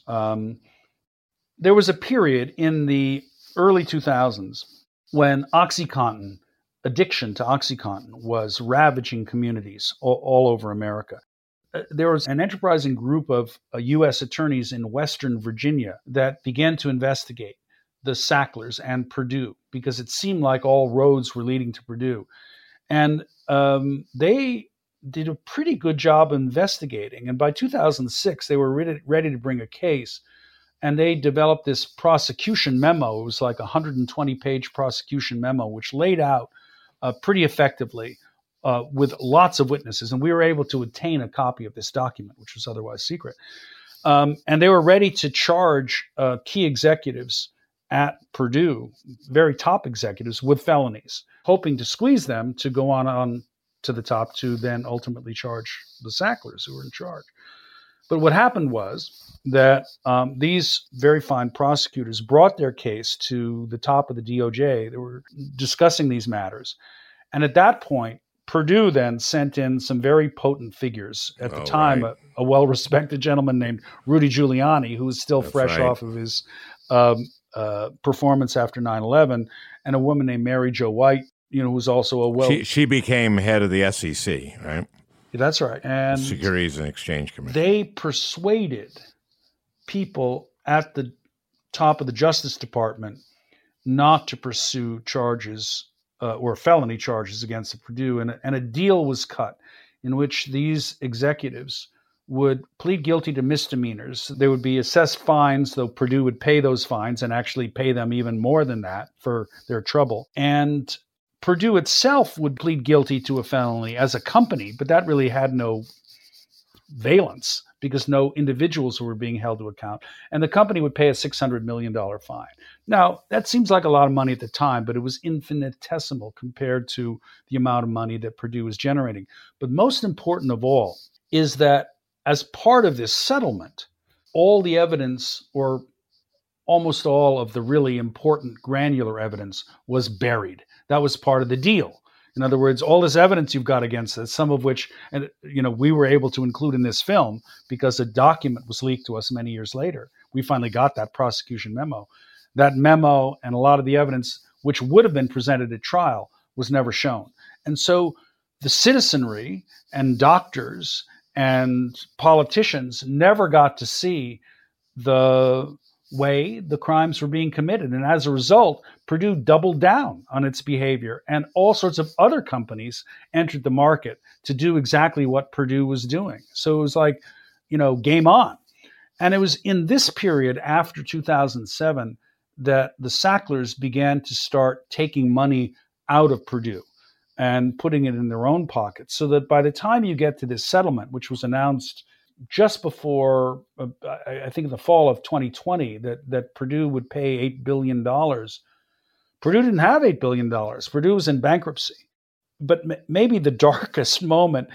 there was a period in the early 2000s when OxyContin addiction to OxyContin was ravaging communities all over America. There was an enterprising group of U.S. attorneys in Western Virginia that began to investigate the Sacklers and Purdue because it seemed like all roads were leading to Purdue. And they did a pretty good job investigating. And by 2006, they were ready to bring a case. And they developed this prosecution memo. It was like a 120-page prosecution memo, which laid out pretty effectively with lots of witnesses. And we were able to obtain a copy of this document, which was otherwise secret. And they were ready to charge key executives at Purdue, very top executives, with felonies, hoping to squeeze them to go on to the top to then ultimately charge the Sacklers who were in charge. But what happened was that these very fine prosecutors brought their case to the top of the DOJ. They were discussing these matters. And at that point, Purdue then sent in some very potent figures. At the time, right. a well-respected gentleman named Rudy Giuliani, who was still fresh off of his performance after 9/11, and a woman named Mary Jo White, who was also She became head of the SEC, right? That's right. And Securities and Exchange Commission. They persuaded people at the top of the Justice Department not to pursue charges or felony charges against Purdue. And a deal was cut in which these executives would plead guilty to misdemeanors. They would be assessed fines, though Purdue would pay those fines and actually pay them even more than that for their trouble. And Purdue itself would plead guilty to a felony as a company, but that really had no valence because no individuals were being held to account. And the company would pay a $600 million fine. Now, that seems like a lot of money at the time, but it was infinitesimal compared to the amount of money that Purdue was generating. But most important of all is that as part of this settlement, all the evidence, or almost all of the really important granular evidence, was buried. That was part of the deal. In other words, all this evidence you've got against us, some of which, we were able to include in this film because a document was leaked to us many years later. We finally got that prosecution memo. That memo and a lot of the evidence, which would have been presented at trial, was never shown. And so the citizenry and doctors and politicians never got to see the way the crimes were being committed. And as a result, Purdue doubled down on its behavior, and all sorts of other companies entered the market to do exactly what Purdue was doing. So it was like, game on. And it was in this period after 2007 that the Sacklers began to start taking money out of Purdue and putting it in their own pockets, so that by the time you get to this settlement, which was announced just before, I think in the fall of 2020, that Purdue would pay $8 billion. Purdue didn't have $8 billion. Purdue was in bankruptcy. But maybe the darkest moment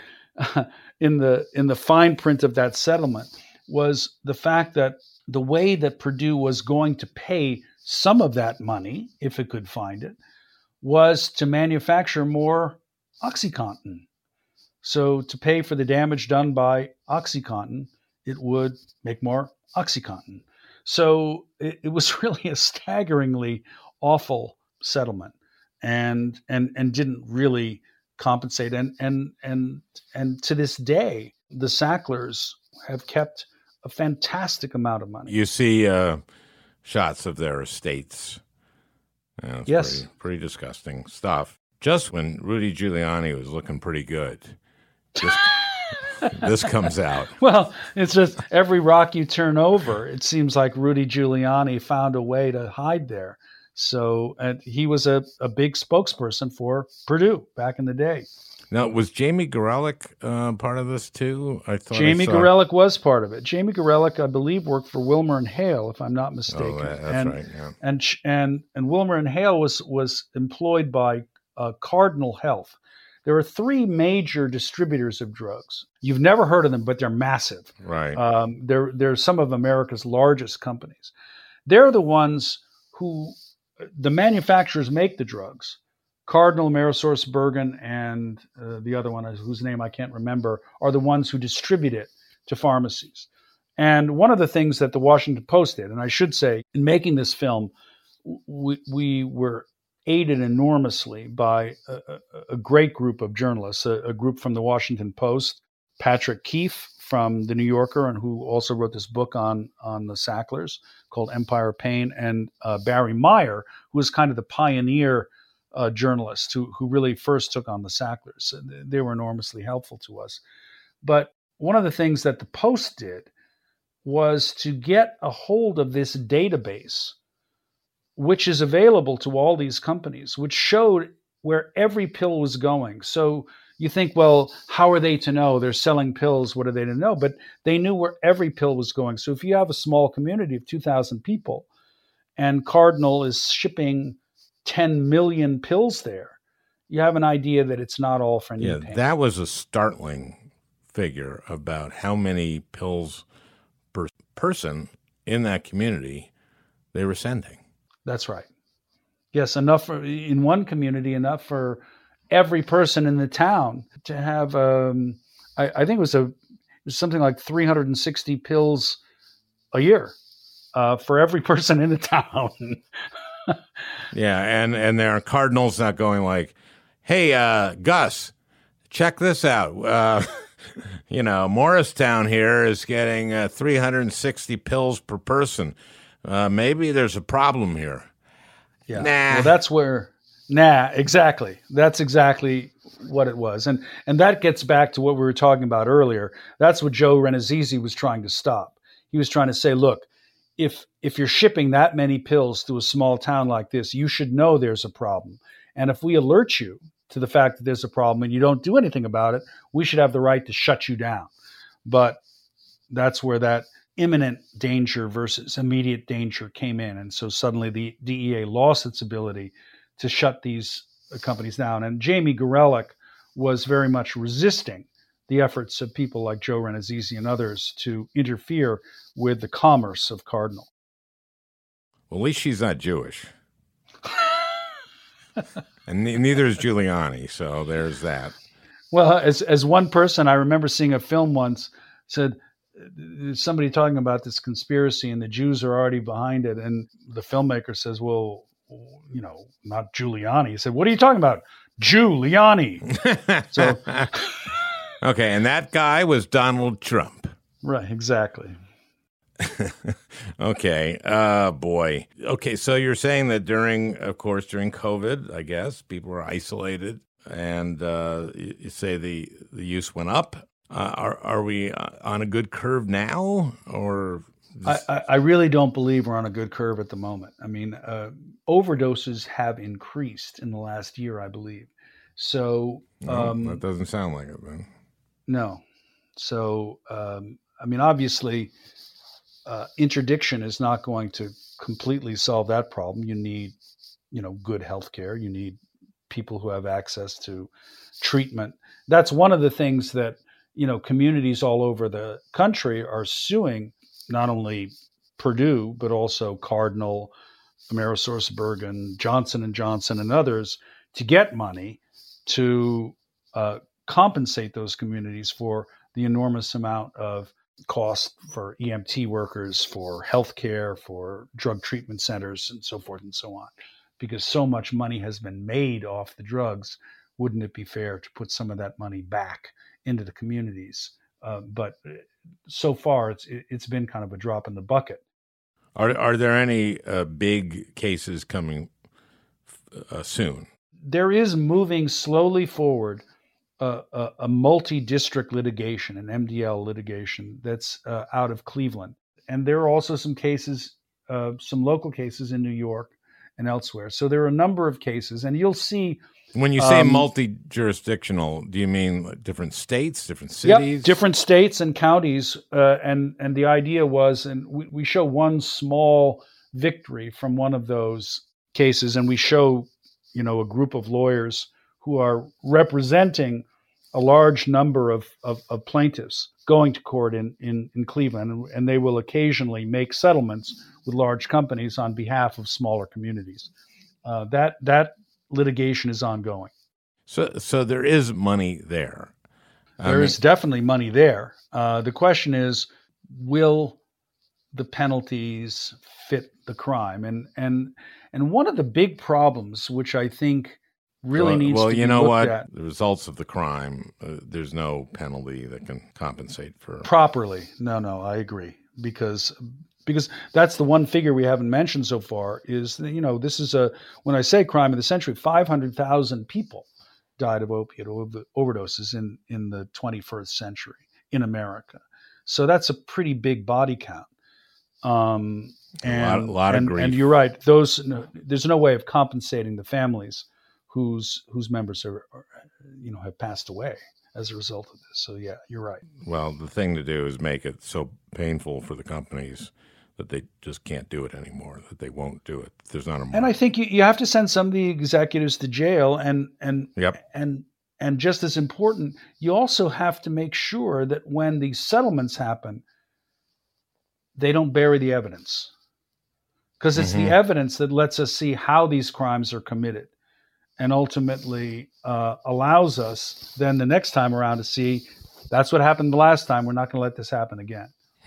in the fine print of that settlement was the fact that the way that Purdue was going to pay some of that money, if it could find it, was to manufacture more OxyContin. So to pay for the damage done by OxyContin, it would make more OxyContin. So it was really a staggeringly awful settlement, and didn't really compensate. And to this day, the Sacklers have kept a fantastic amount of money. You see shots of their estates. Yes, pretty disgusting stuff. Just when Rudy Giuliani was looking pretty good, this comes out. Well, it's just every rock you turn over, it seems like Rudy Giuliani found a way to hide there. So, and he was a big spokesperson for Purdue back in the day. Now, was Jamie Gorelick part of this too? I thought Jamie Gorelick was part of it. Jamie Gorelick, I believe, worked for Wilmer and Hale, if I'm not mistaken. Oh, that's right. Yeah. And Wilmer and Hale was employed by Cardinal Health. There are three major distributors of drugs. You've never heard of them, but they're massive. Right. They're some of America's largest companies. They're the ones who, the manufacturers make the drugs. Cardinal, AmerisourceBergen, and the other one, whose name I can't remember, are the ones who distribute it to pharmacies. And one of the things that the Washington Post did, and I should say, in making this film, we were aided enormously by a great group of journalists, a group from the Washington Post, Patrick Keefe from the New Yorker, and who also wrote this book on the Sacklers called Empire of Pain, and Barry Meyer, who was kind of the pioneer journalist who really first took on the Sacklers. They were enormously helpful to us. But one of the things that the Post did was to get a hold of this database, which is available to all these companies, which showed where every pill was going. So you think, well, how are they to know? They're selling pills. What are they to know? But they knew where every pill was going. So if you have a small community of 2,000 people and Cardinal is shipping 10 million pills there, you have an idea that it's not all for knee pain. That was a startling figure about how many pills per person in that community they were sending. That's right. Yes, enough in one community, enough for every person in the town to have. I think it was something like 360 pills a year for every person in the town. Yeah, and there are Cardinals not going like, "Hey, Gus, check this out. Morristown here is getting 360 pills per person. Maybe there's a problem here." Yeah. Nah. Well, that's where. Nah, exactly. That's exactly what it was. And that gets back to what we were talking about earlier. That's what Joe Renazizi was trying to stop. He was trying to say, look, if you're shipping that many pills to a small town like this, you should know there's a problem. And if we alert you to the fact that there's a problem and you don't do anything about it, we should have the right to shut you down. But that's where that imminent danger versus immediate danger came in. And so suddenly the DEA lost its ability to shut these companies down. And Jamie Gorelick was very much resisting the efforts of people like Joe Renazizi and others to interfere with the commerce of Cardinal. Well, at least she's not Jewish. And neither is Giuliani, so there's that. Well, as one person, I remember seeing a film once, said, somebody talking about this conspiracy and the Jews are already behind it. And the filmmaker says, well, not Giuliani. He said, what are you talking about? Giuliani. So, okay. And that guy was Donald Trump. Right. Exactly. Okay. Boy. Okay. So you're saying that during COVID, I guess, people were isolated and you say the use went up. Are we on a good curve now, or? I really don't believe we're on a good curve at the moment. I mean, overdoses have increased in the last year, I believe. So that doesn't sound like it, then. No. So obviously, interdiction is not going to completely solve that problem. You need, good health care. You need people who have access to treatment. That's one of the things that communities all over the country are suing not only Purdue, but also Cardinal, AmerisourceBergen, Johnson & Johnson, and others to get money to compensate those communities for the enormous amount of cost for EMT workers, for healthcare, for drug treatment centers, and so forth and so on. Because so much money has been made off the drugs, wouldn't it be fair to put some of that money back into the communities? But so far, it's been kind of a drop in the bucket. Are there any big cases coming soon? There is moving slowly forward a multi-district litigation, an MDL litigation that's out of Cleveland. And there are also some cases, some local cases in New York and elsewhere. So there are a number of cases, and you'll see. When you say multi-jurisdictional, do you mean different states, different cities? Yep, different states and counties. And the idea was, and we show one small victory from one of those cases, and we show, a group of lawyers who are representing a large number of plaintiffs going to court in Cleveland, and they will occasionally make settlements with large companies on behalf of smaller communities. That litigation is ongoing. So there is money there. There is definitely money there. The question is, will the penalties fit the crime. And one of the big problems, which I think really needs to be looked at. The results of the crime, there's no penalty that can compensate for. Properly. No, I agree. Because that's the one figure we haven't mentioned so far is, this is when I say crime of the century, 500,000 people died of opiate overdoses in the 21st century in America. So that's a pretty big body count. A lot of grief. And you're right. There's no way of compensating the families whose members are have passed away as a result of this. So yeah, you're right. Well, the thing to do is make it so painful for the companies that they just can't do it anymore, that they won't do it. There's not a market. And I think you have to send some of the executives to jail, and just as important, you also have to make sure that when these settlements happen, they don't bury the evidence, because it's the evidence that lets us see how these crimes are committed, and ultimately allows us then the next time around to see that's what happened the last time. We're not going to let this happen again.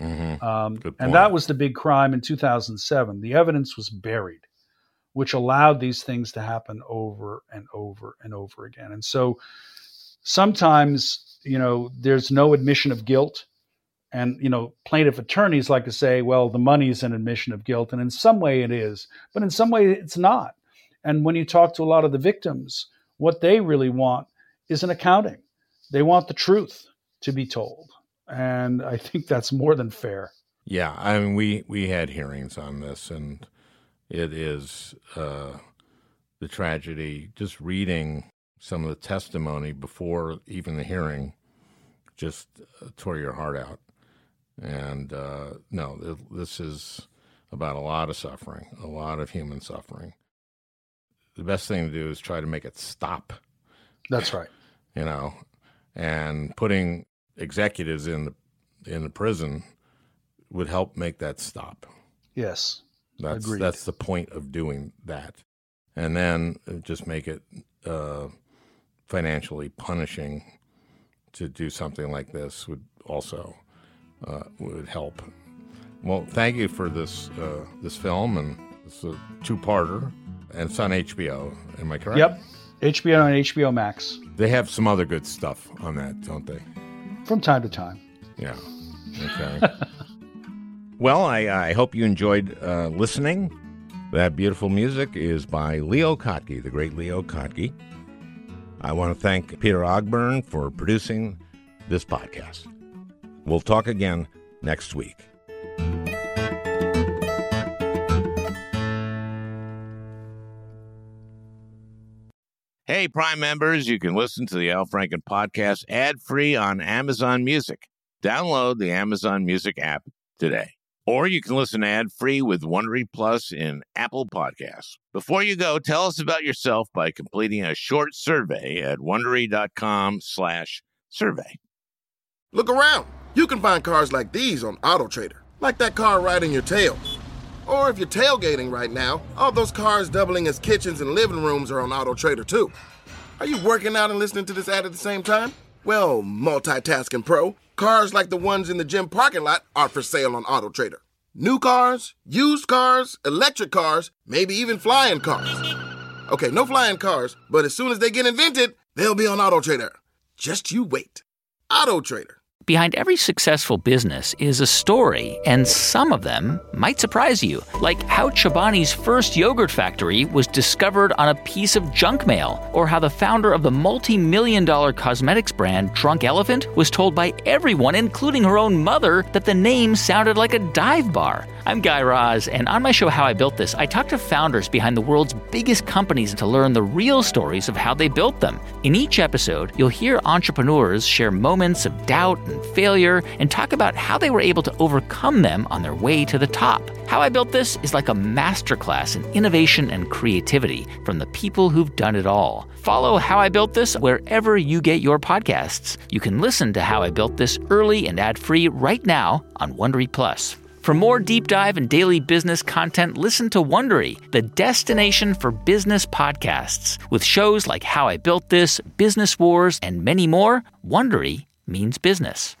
And that was the big crime in 2007. The evidence was buried, which allowed these things to happen over and over and over again. And so sometimes, there's no admission of guilt. And, plaintiff attorneys like to say, well, the money is an admission of guilt. And in some way it is, but in some way it's not. And when you talk to a lot of the victims, what they really want is an accounting. They want the truth to be told. And I think that's more than fair. Yeah, I mean, we had hearings on this, and it is the tragedy. Just reading some of the testimony before even the hearing just tore your heart out. And this is about a lot of suffering, a lot of human suffering. The best thing to do is try to make it stop. That's right. And putting executives in the prison would help make that stop. Yes, agreed. That's the point of doing that. And then just make it financially punishing to do something like this would also would help. Well, thank you for this film, and it's a two-parter, and it's on HBO. Am I correct? Yep, HBO and HBO Max. They have some other good stuff on that, don't they? From time to time. Yeah. Okay. Well, I hope you enjoyed listening. That beautiful music is by Leo Kottke, the great Leo Kottke. I want to thank Peter Ogburn for producing this podcast. We'll talk again next week. Hey, Prime members, you can listen to the Al Franken podcast ad-free on Amazon Music. Download the Amazon Music app today. Or you can listen ad-free with Wondery Plus in Apple Podcasts. Before you go, tell us about yourself by completing a short survey at Wondery.com/survey. Look around. You can find cars like these on AutoTrader, like that car riding your tail. Or if you're tailgating right now, all those cars doubling as kitchens and living rooms are on AutoTrader too. Are you working out and listening to this ad at the same time? Well, multitasking pro, cars like the ones in the gym parking lot are for sale on AutoTrader. New cars, used cars, electric cars, maybe even flying cars. Okay, no flying cars, but as soon as they get invented, they'll be on AutoTrader. Just you wait. AutoTrader. Behind every successful business is a story, and some of them might surprise you. Like how Chobani's first yogurt factory was discovered on a piece of junk mail, or how the founder of the multi-million-dollar cosmetics brand Drunk Elephant was told by everyone, including her own mother, that the name sounded like a dive bar. I'm Guy Raz, and on my show How I Built This, I talk to founders behind the world's biggest companies to learn the real stories of how they built them. In each episode, you'll hear entrepreneurs share moments of doubt and failure and talk about how they were able to overcome them on their way to the top. How I Built This is like a masterclass in innovation and creativity from the people who've done it all. Follow How I Built This wherever you get your podcasts. You can listen to How I Built This early and ad-free right now on Wondery Plus. For more deep dive and daily business content, listen to Wondery, the destination for business podcasts. With shows like How I Built This, Business Wars, and many more, Wondery means business.